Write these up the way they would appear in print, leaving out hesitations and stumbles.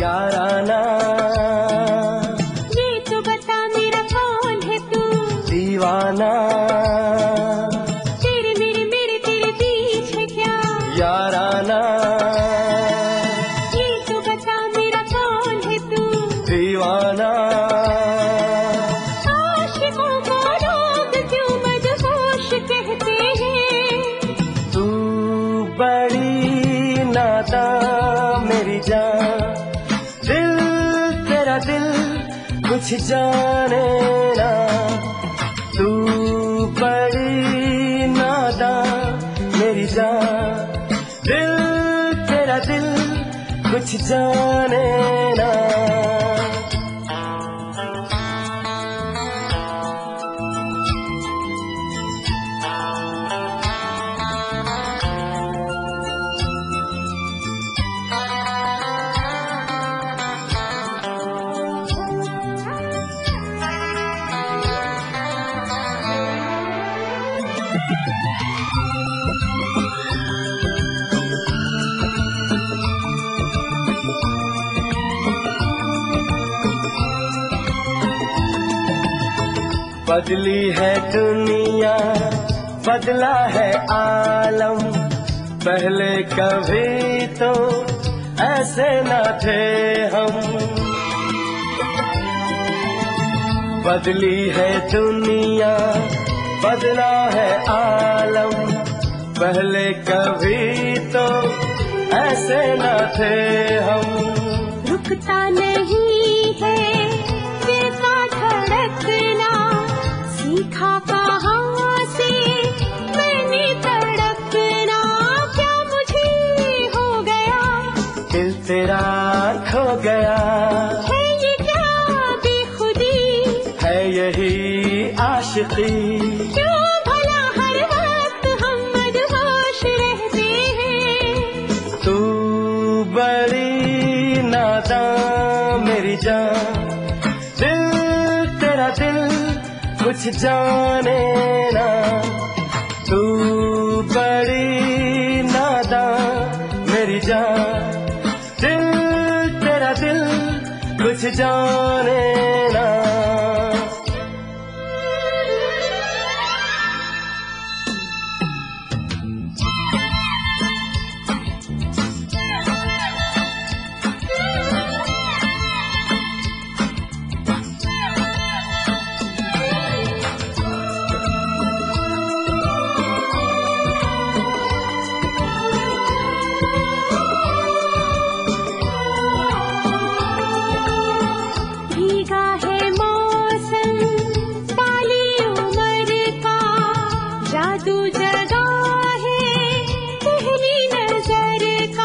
याराना। ये तो बता मेरा कौन है तू दीवाना। तेरे मेरे मेरे तेरे बीच है क्या याराना। ये तो बता मेरा कौन है तू दीवाना। आशिकों को लोग क्यों मदहोश कहते हैं। तू बड़ी नादान मेरी जान, दिल तेरा दिल कुछ जाने ना। तू बड़ी नादान मेरी जान, दिल तेरा दिल कुछ जाने ना। बदली है दुनिया, बदला है आलम, पहले कभी तो ऐसे न थे हम। बदली है दुनिया, बदला है आलम, पहले कभी तो ऐसे न थे हम। रुकता नहीं है दिल का धड़कना, सीखा कहाँ से मैंने तड़पना। क्या मुझे हो गया दिल तेरा खो गया, है ये क्या बेखुदी, है यही आशिकी। क्यों भला हर वक्त हम मदहोश रहते हैं। तू बड़ी नादान मेरी जान, दिल तेरा दिल कुछ जाने ना। तू बड़ी नादान मेरी जान, दिल तेरा दिल कुछ जाने ना। भीगा है मौसम काली उम्र का, जादू जगा है पहली नजर का।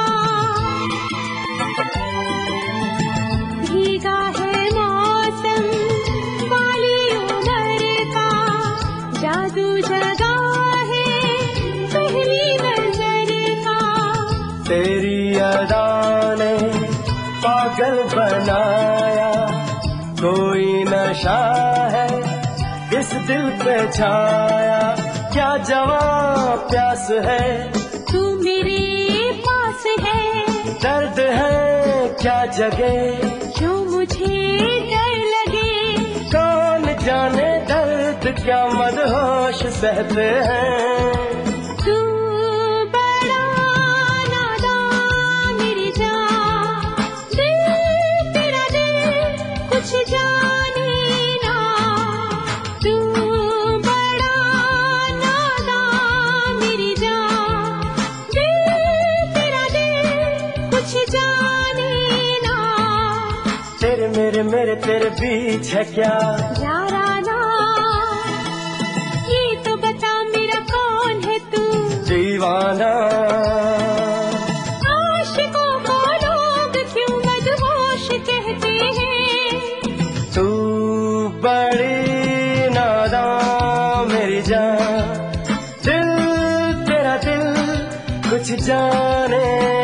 भीगा है मौसम काली उम्र का, जादू जगा है पहली नजर का। तेरी अदा ने पागल बनाया, कोई नशा है इस दिल पे छाया। क्या जवां प्यास है तू मेरे पास है, दर्द है क्या जगे जो मुझे डर लगे। कौन जाने दर्द क्या मदहोश सहते हैं। तू बड़ा नादान मेरी जान, दिल तेरा दिल कुछ जाने ना। तू बड़ा नादान मेरी जान, दिल तेरा दिल कुछ जाने ना। तेरे मेरे मेरे तेरे बीच है क्या याराना, ये तो बता मेरा कौन है तू दीवाना। आशिकों को लोग क्यों मदहोश कहते हैं। तू बड़ी नादान मेरी जान, दिल तेरा दिल कुछ जाने